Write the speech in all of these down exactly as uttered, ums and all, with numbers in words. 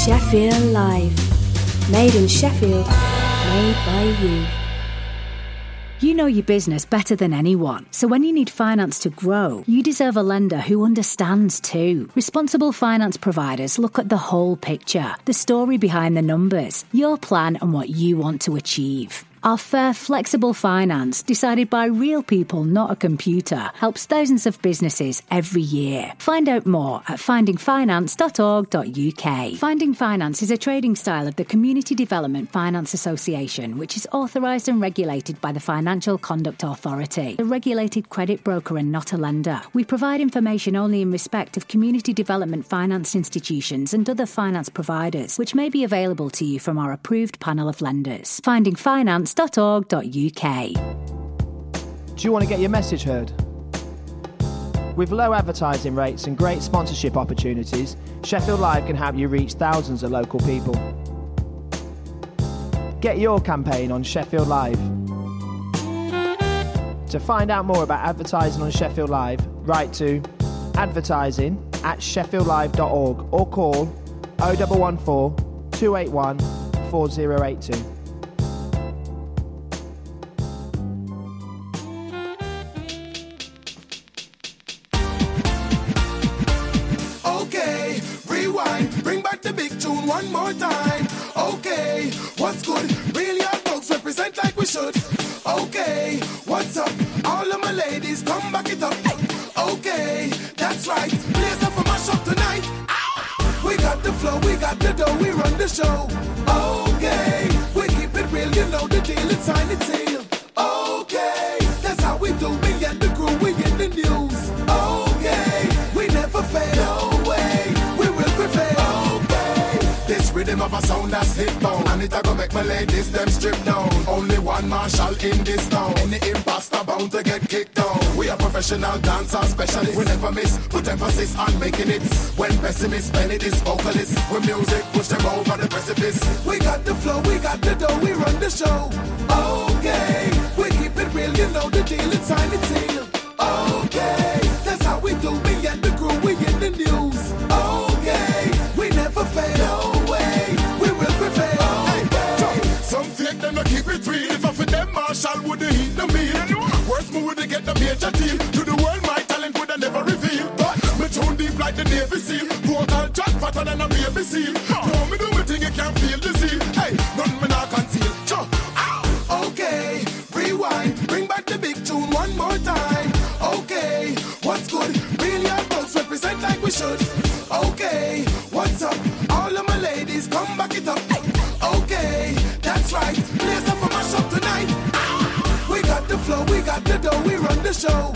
Sheffield Live. Made in Sheffield. Made by you. You know your business better than anyone, so when you need finance to grow, you deserve a lender who understands too. Responsible finance providers look at the whole picture, the story behind the numbers, your plan and what you want to achieve. Our fair, flexible finance, decided by real people, not a computer, helps thousands of businesses every year. Find out more at finding finance dot org dot U K. Finding Finance is a trading style of the Community Development Finance Association, which is authorised and regulated by the Financial Conduct Authority, a regulated credit broker and not a lender. We provide information only in respect of community development finance institutions and other finance providers, which may be available to you from our approved panel of lenders. Finding Finance dot org dot U K. Do you want to get your message heard? With low advertising rates and great sponsorship opportunities, Sheffield Live can help you reach thousands of local people. Get your campaign on Sheffield Live. To find out more about advertising on Sheffield Live, write to advertising at sheffield live dot org or call oh one one four, two eight one, four oh eight two. Bring back the big tune one more time. Okay, what's good? Real young folks represent like we should. Okay, what's up? All of my ladies, come back it up. Okay, that's right. Blaze up for mash up tonight. Ow! We got the flow, we got the dough, we run the show. Okay, we keep it real, you know the deal, it's signed, it's sealed. Okay, that's how we do. We get the crew, we get the news. Okay, we never fail. No way. Rhythm of a sound that's hit down, and it a go make my ladies them strip down. Only one marshal in this town. Any imposter bound to get kicked down. We are professional dancer specialists. We never miss, put emphasis on making it. When pessimists spend it is vocalists. With music push them over the precipice. We got the flow, we got the dough, we run the show. Okay, we keep it real, you know the deal, it's signed, it's sealed. Okay, that's how we do. We get the crew, we get the news. Okay, we never fail. No. Keep it real, if I for them Marshall would have eat the meal. Worst move would get the major deal. To the world my talent would have never reveal. But me tune deep like the Navy SEAL. Portal jack fatter than a baby seal. No, me do me thing you can't feel the seal. Hey, none me not conceal. Chuh, ow. Okay, rewind, bring back the big tune one more time. Okay, what's good? Real young folks represent like we should. Okay, what's up? All of my ladies, come back it up. Okay, that's right. Blaze up for mash up tonight. Ow! We got the flow, we got the dough, we run the show.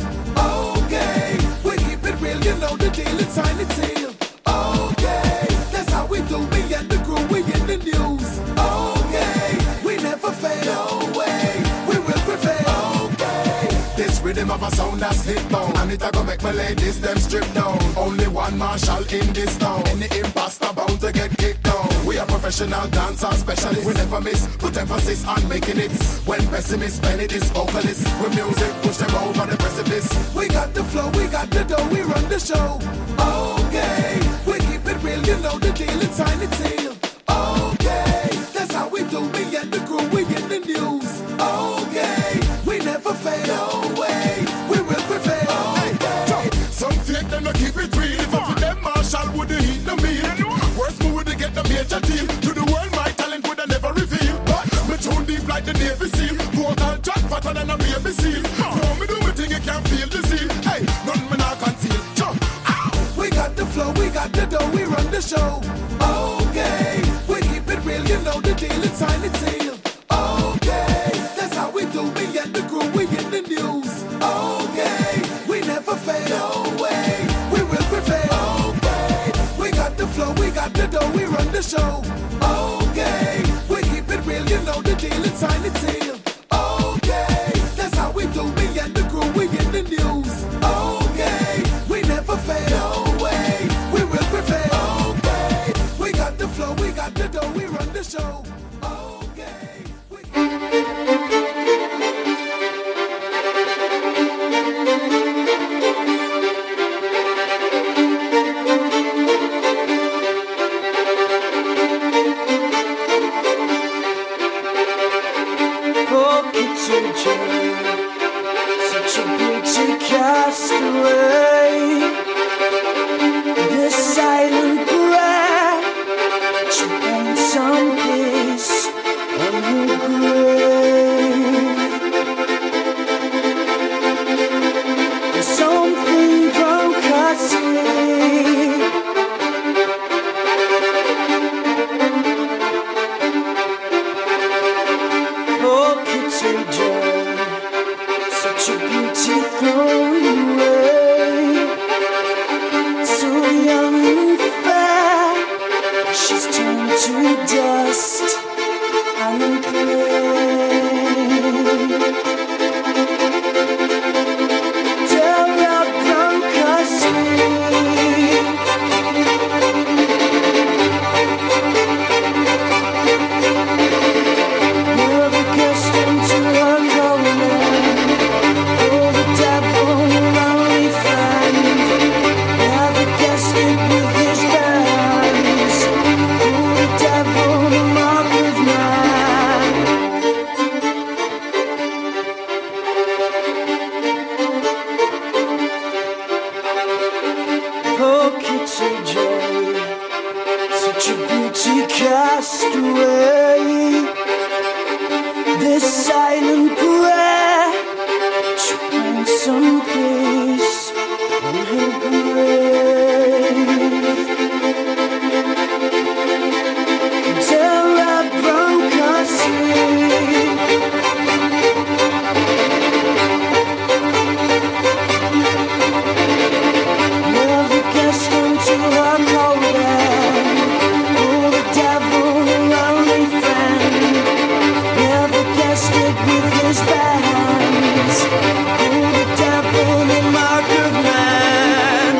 Okay, we keep it real, you know the deal, it's signed, it's sealed. Okay, that's how we do. We get the crew, we get the news. Okay, we never fail. No way, we will prevail. Okay, this rhythm of a sound that's hit down, and it a go make my ladies them strip down. Only one marshal in this town. Any imposter bound to get kicked down. We are professional dancer specialists. We never miss, put emphasis on making it. When pessimists spend it is vocalists. With music push them over the precipice. We got the flow, we got the dough, we run the show. Okay, we keep it real, you know the deal, it's signed, it's sealed. Okay, that's how we do. We get the crew, we get the news. Okay, we never fail. No way, we will prevail. Okay, some fake them to keep it real. If I for them Marshall would have eat the meal. Worst move would have get the major deal. To the world my talent would have never reveal. But me tune deep like the Navy SEAL. Portal jack fatter than a baby seal. No, me do me thing you can't feel the seal. Hey, none me not conceal. Chuh, ow. We got the flow, we got the dough, we run the show. Okay, we keep it real, you know the deal, it's signed, it's sealed. Okay, that's how we do. We get the crew, we get the news. Okay, we never fail. No way, we will prevail. Okay, we got the flow, we got the dough, we run the show. Okay, we keep it real, you know the deal, it's signed, it's sealed. Okay, that's how we do. We get the crew, we get the news. Okay, we never fail. No way, we will prevail. Okay, we got the flow, we got the dough, we run the show. Okay, we Let your beauty cast away this silent prayer. She find some peace in her grave. Till I broke her sleep. Never guessed until her cold end. Oh, the devil, her only friend. Never guessed it with his bare hands. Oh, the devil, the mark of man.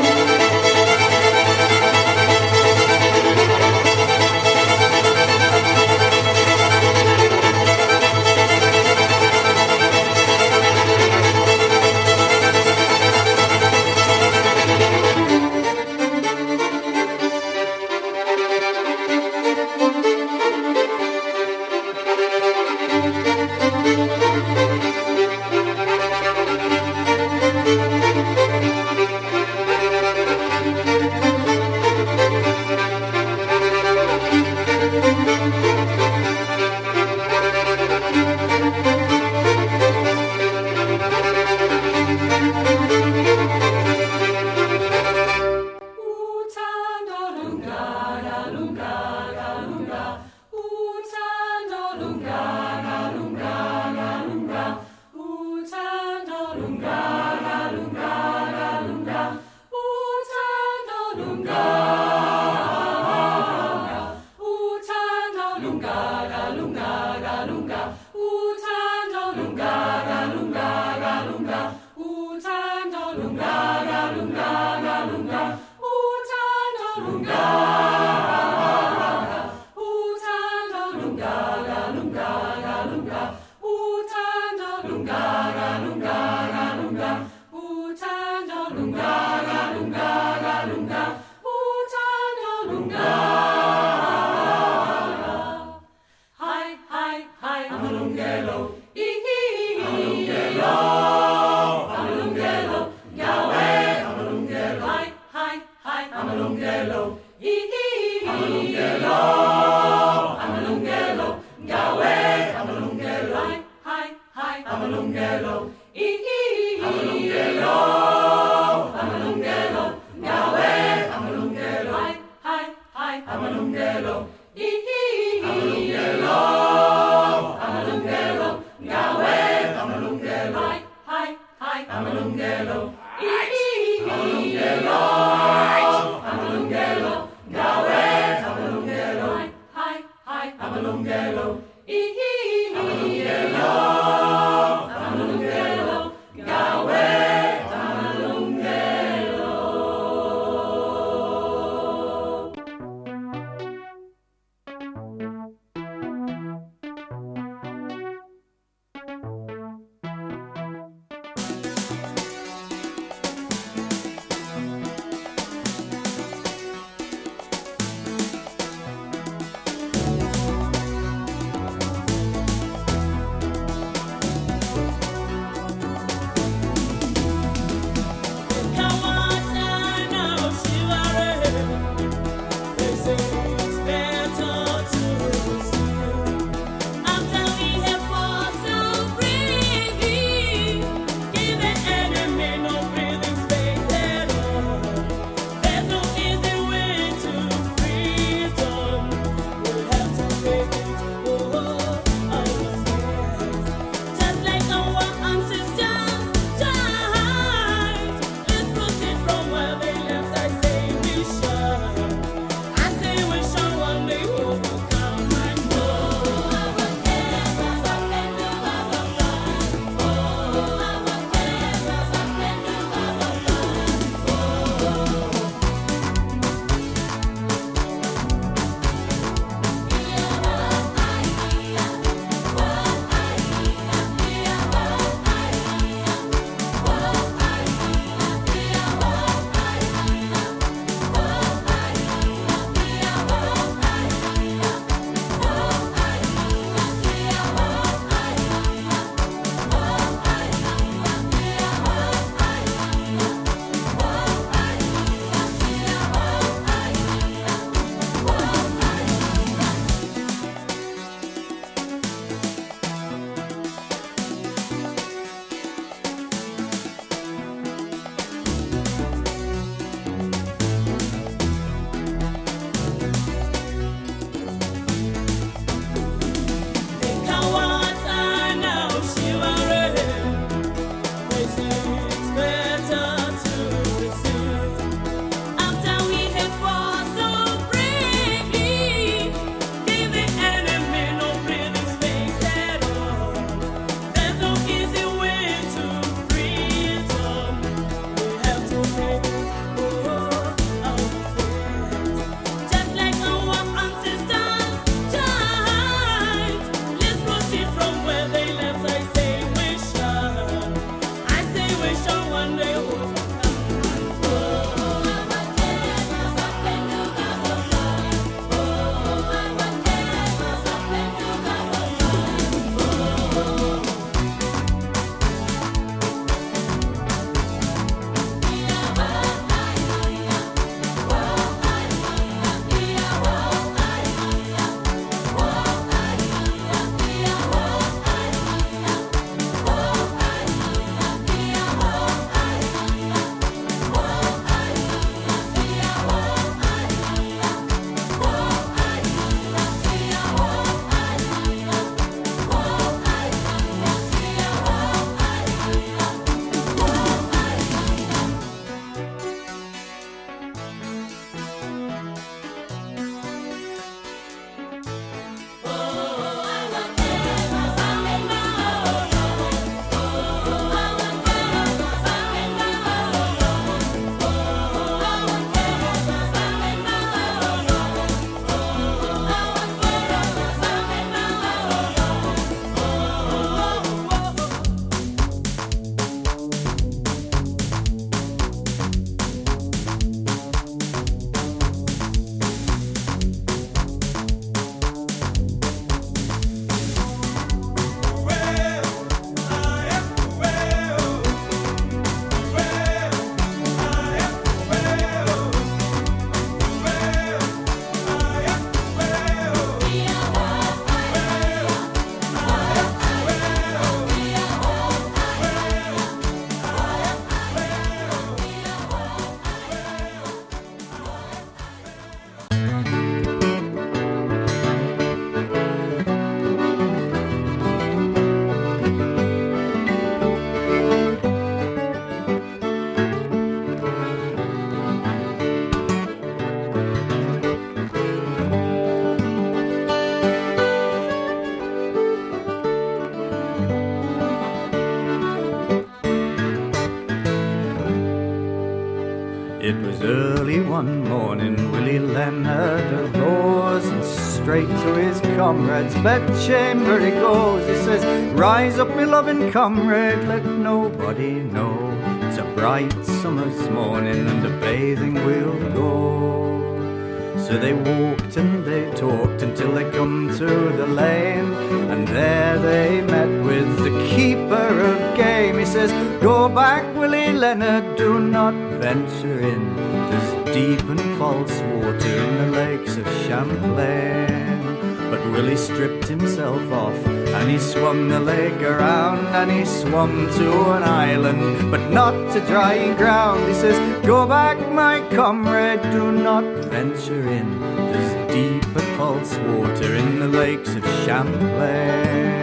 straight to his comrade's bedchamber he goes. He says, rise up, my loving comrade, let nobody know. It's a bright summer's morning and a bathing we'll go. So they walked and they talked until they come to the lane, and there they met with the keeper of game. He says, go back, Willie Leonard, do not venture in. There's deep and false water in the lakes of Champlain. But Willie stripped himself off and he swum the lake around, and he swum to an island, but not to dry ground. He says, go back, my comrade, do not venture in. There's deep and false water in the lakes of Champlain.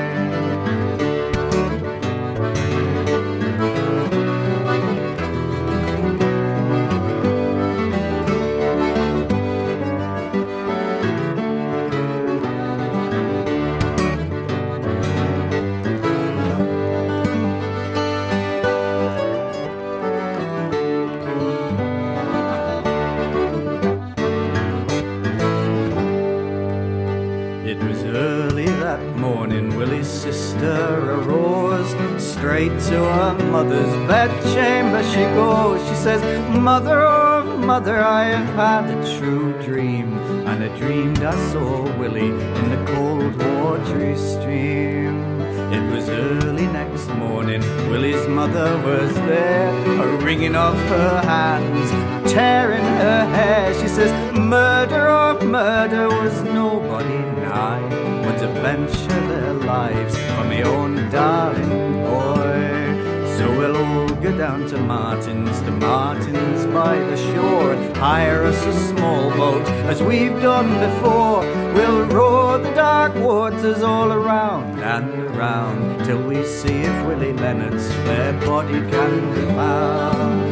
Straight to her mother's bedchamber she goes. She says, mother, oh mother, I have had a true dream, and I dreamed I saw Willie in the cold watery stream. It was early next morning, Willie's mother was there, a wringing of her hands, tearing her hair. She says, murder, oh murder, was nobody nigh, but to venture their lives for me own darling boy. So we'll all go down to Martin's, to Martin's by the shore, and hire us a small boat as we've done before. We'll roar the dark waters all around and around till we see if Willie Leonard's fair body can be found.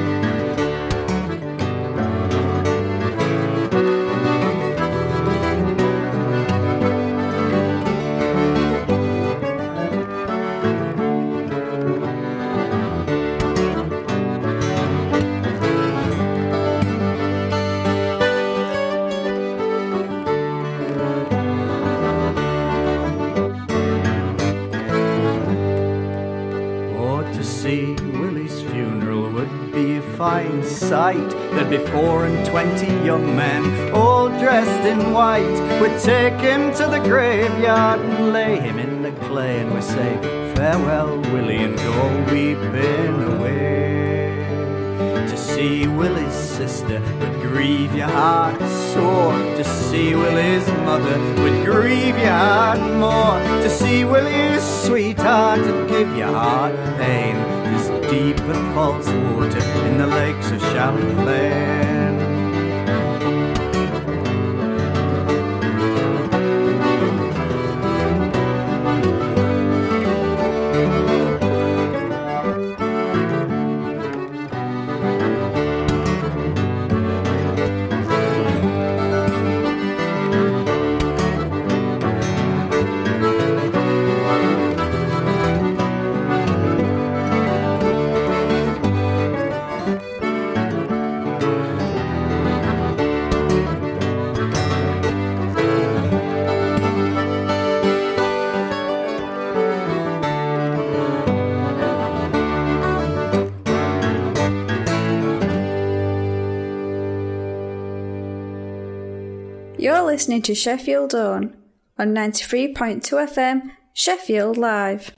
Fine sight, there'd be four and twenty young men, all dressed in white. We'd take him to the graveyard and lay him in the clay, and we'd say, farewell, Willie, and go weeping away. To see Willie's sister would grieve your heart sore. To see Willie's mother would grieve your heart more. To see Willie's sweetheart would give your heart pain. There's deep and false water in the lakes of Champlain. You're listening to Sheffield Own on ninety-three point two F M, Sheffield Live.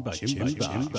Chimba, chimba, chimba.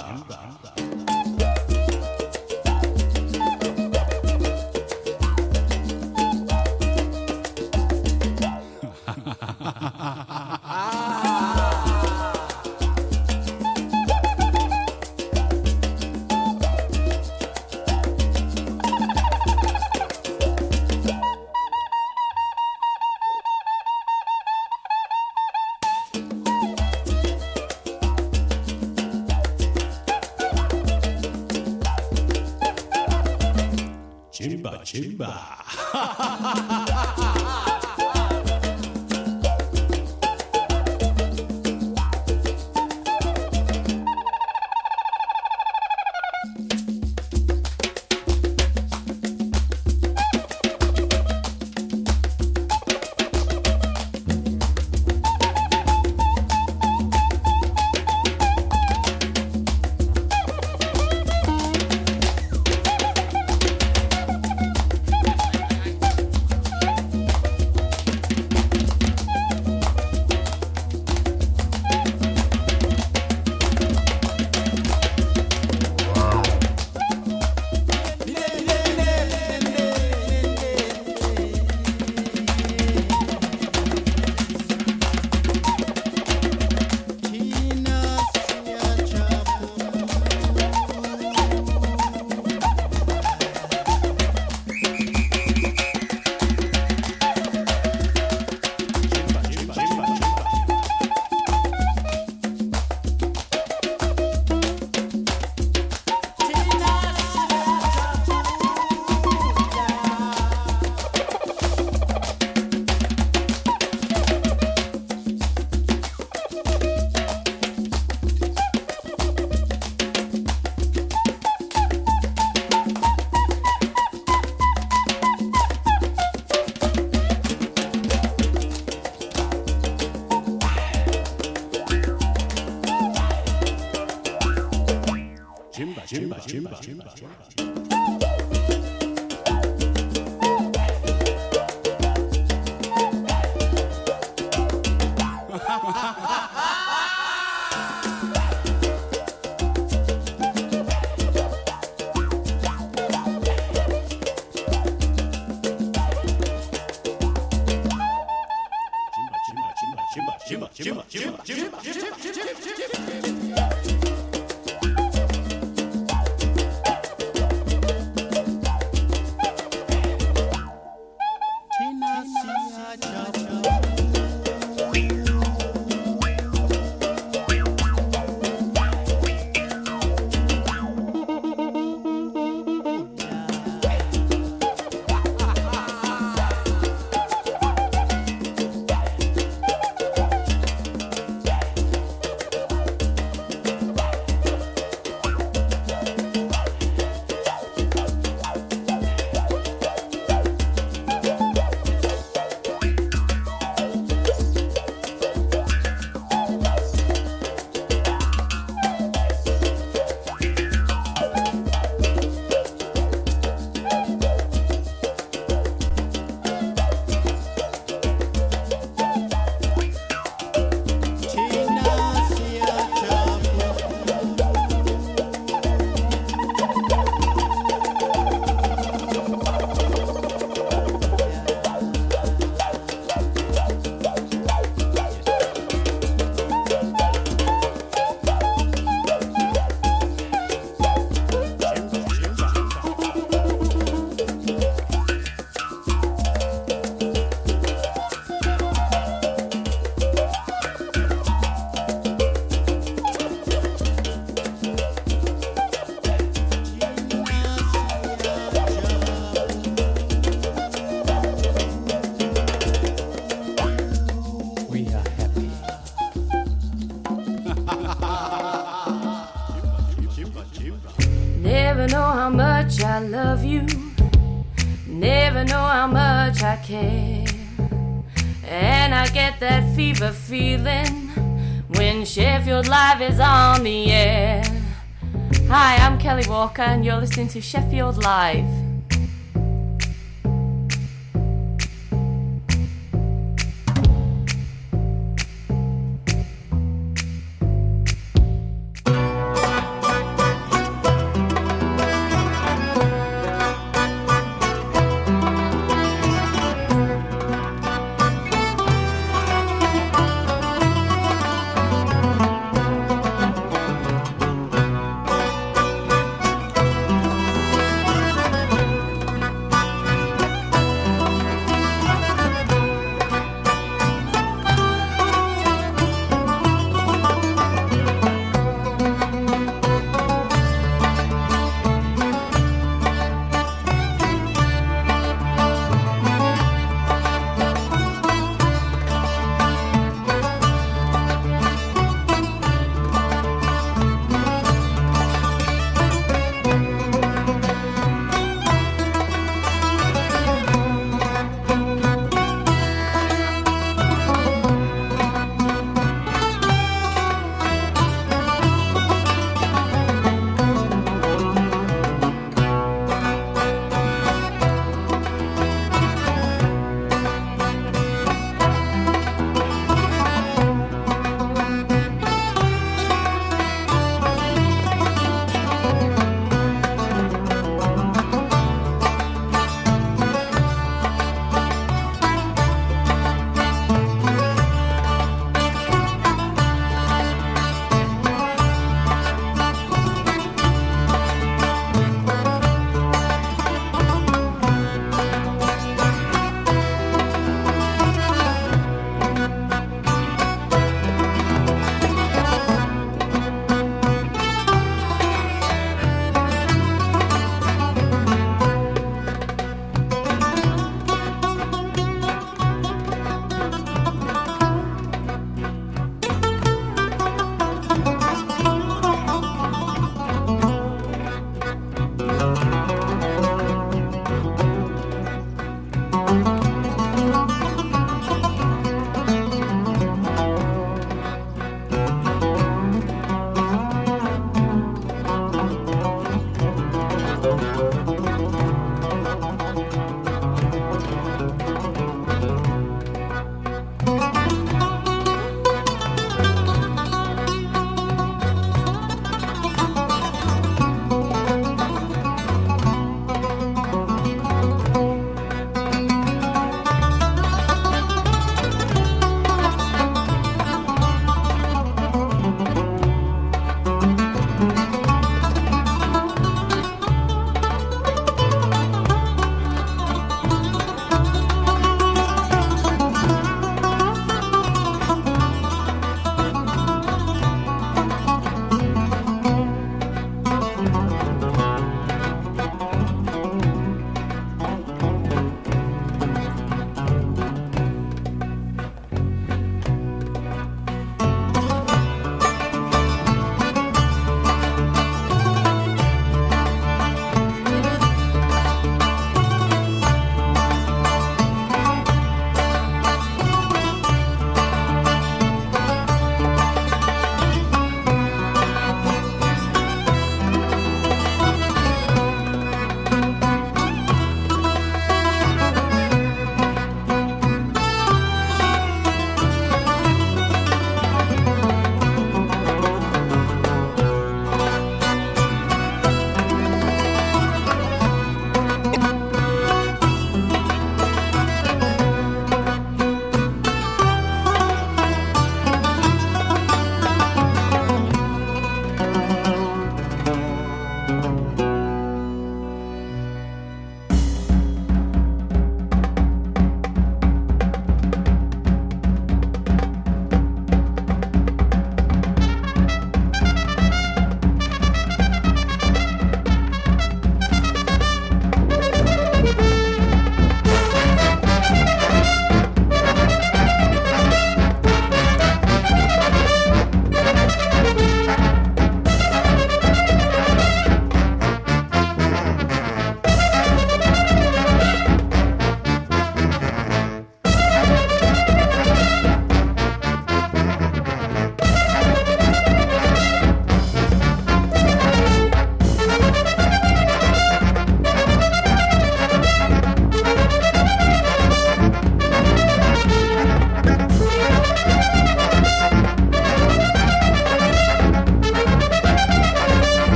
Chimba, chimba. Chimba, chimba, chimba, chimba. Never know how much I love you, never know how much I care. And I get that fever feeling when Sheffield Live is on the air. Hi, I'm Kelly Walker and you're listening to Sheffield Live.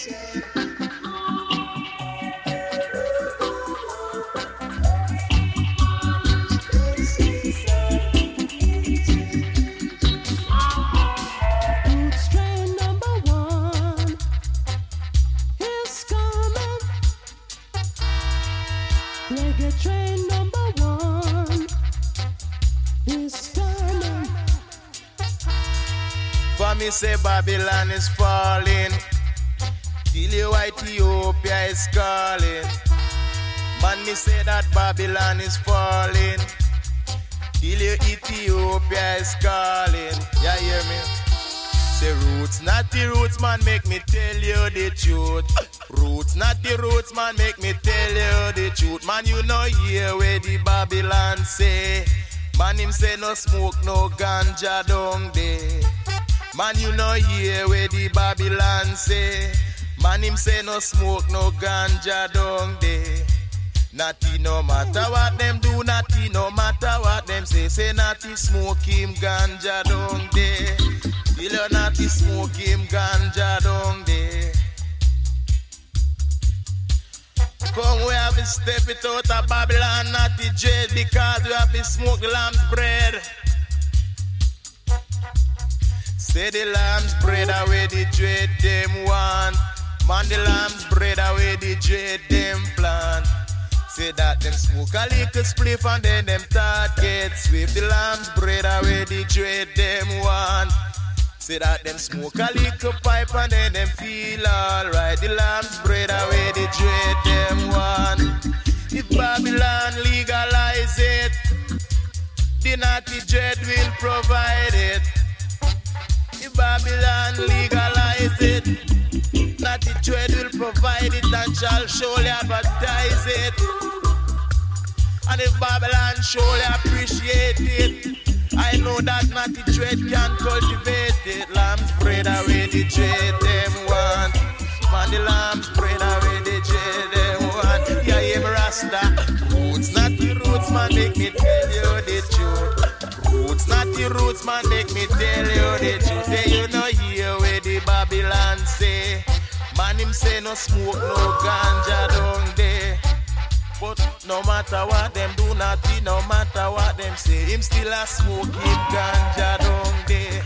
Me say Babylon is falling, till you Ethiopia is calling. Man, me say that Babylon is falling, till you Ethiopia is calling. Yeah, hear me? Say roots, not the roots, man, make me tell you the truth. Roots, not the roots, man, make me tell you the truth. Man, you know hear where the Babylon say. Man, him say no smoke, no ganja down there. Man, you know hear where the Babylon say. Man, him say no smoke, no ganja down there. Natty no matter what them do, natty no matter what them say. Say natty smoke him ganja down there. Till you natty smoke him ganja down there. Come we have to step it out of Babylon, natty jail, because we have to smoke the lamb's bread. Say the lamb's bread away the dread them want. Man, the lamb's bread away the dread them plant. Say that them smoke a little spliff and then them start get swift. The lamb's bread away the dread them want. Say that them smoke a little pipe and then them feel alright. The lamb's bread away the dread them want. If Babylon legalize it, the naughty dread will provide it. If Babylon legalize it, Natty Dread will provide it and shall surely advertise it. And if Babylon surely appreciate it, I know that Natty Dread can cultivate it. Lamb's bread away the dread them want. Man, the lamb's bread away the dread them want. Yeah, yeah, me Rasta. Roots, not the roots, man, make me tell you the truth. Roots, not the roots, man, make me tell you the truth. Say you know hear where the Babylon say. Man, him say no smoke, no ganja down there. But no matter what them do, nothing, no matter what them say, him still a smoke him ganja down there.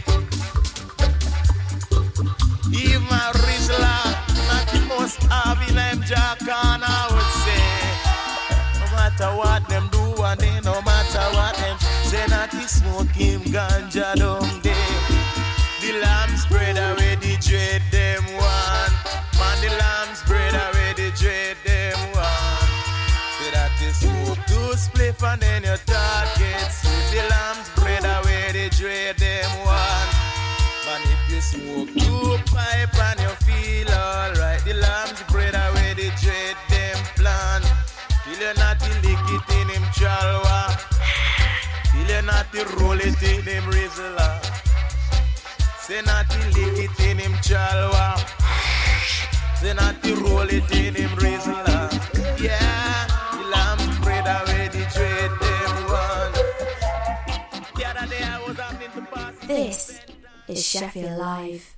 Even a Rizla, nothing must have in him Jackana, I would say. No matter what them do, and they no matter what them say, nothing smoke him ganja down there. The lamb's bread away the dread them one. Man, the lamb's bread away the dread them one. Say that you smoke two spliff and then your target sweet. The lamb's bread away the dread them one. Man, if you smoke two pipe and you feel alright, the lamb's bread away the dread them plan. Till you not lick it in him chalwa. Till you not roll it in him rizla. Say not lick it in him chalwa. Say not roll it in him rizla. Yeah, the lamb's bread away the dread them one. The other day I was having to pass. This is Sheffield Live.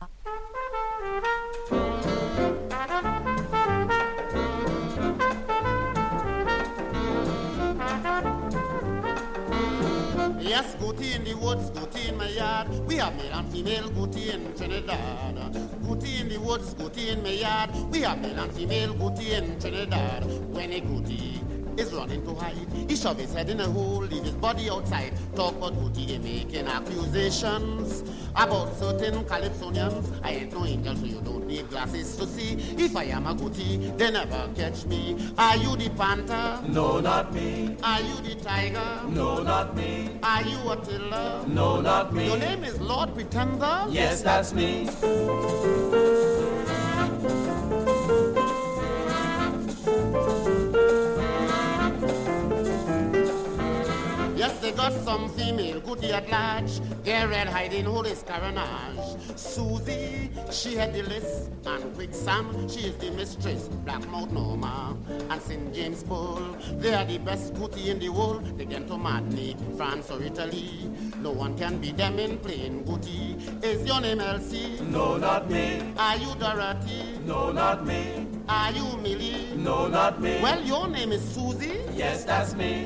Yes, Gooty in the woods, Gooty in my yard. We have male and female Gooty in Trinidad. Gooty in the woods, Gooty in my yard. We have male and female Gooty in Trinidad. When a Gooty is running to hide, he shove his head in a hole, leave his body outside. Talk about Gooty, they making accusations about certain Calypsonians. I ain't no angel, so you don't need glasses to see. If I am a Gooty, they never catch me. Are you the panther? No, not me. Are you the tiger? No, not me. Are you a tiller? No, not me. Your name is Lord Pretender? Yes, that's me. Yes, they got some female goody at large. They're red hiding who is Caranage. Susie, she had the list. And Quick Sam, she is the mistress. Blackmouth Norma and Saint James Bull. They are the best goody in the world. They get to Madney, France or Italy. No one can beat them in plain goody. Is your name Elsie? No, not me. Are you Dorothy? No, not me. Are you Millie? No, not me. Well, your name is Susie? Yes, that's me.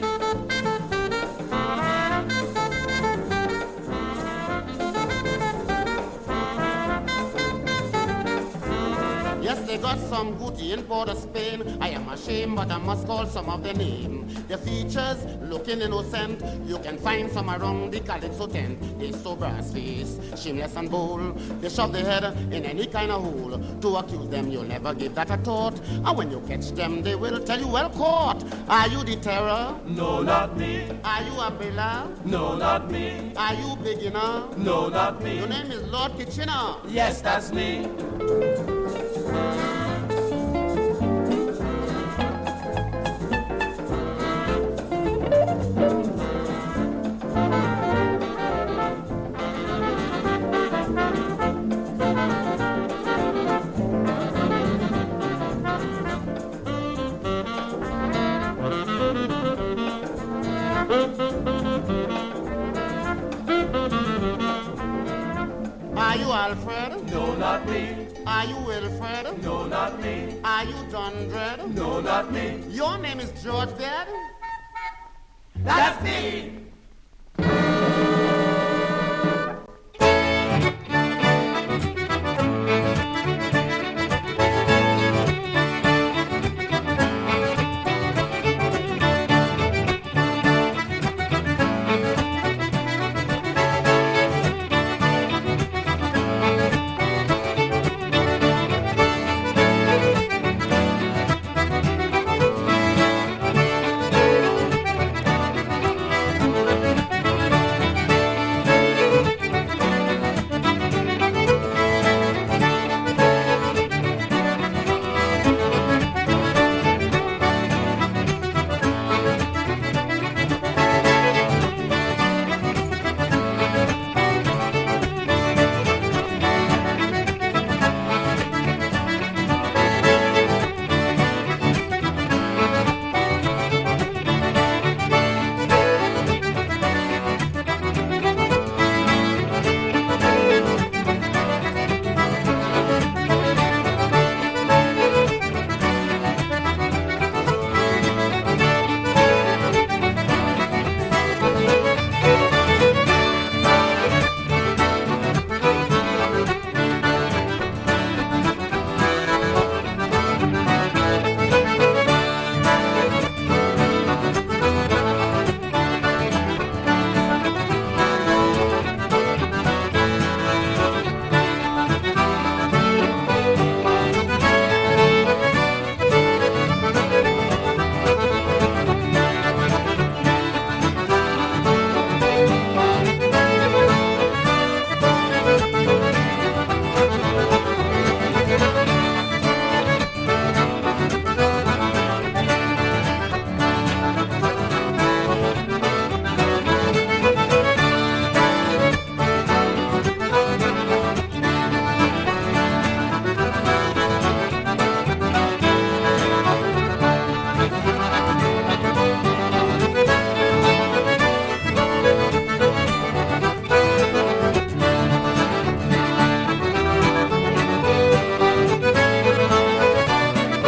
Yes, they got some goody in Port of Spain. I am ashamed, but I must call some of the name. The features looking innocent. You can find some around the Calypso tent. They so brass face, shameless and bold. They shove their head in any kind of hole. To accuse them, you'll never give that a thought. And when you catch them, they will tell you, well caught. Are you the terror? No, not me. Are you a Bella? No, not me. Are you beginner? No, not me. Your name is Lord Kitchener? Yes, that's me. Are you Alfred? No, not me. Are you Wilfred? No, not me. Are you Dundred? No, not me. Your name is George Dead? That's me.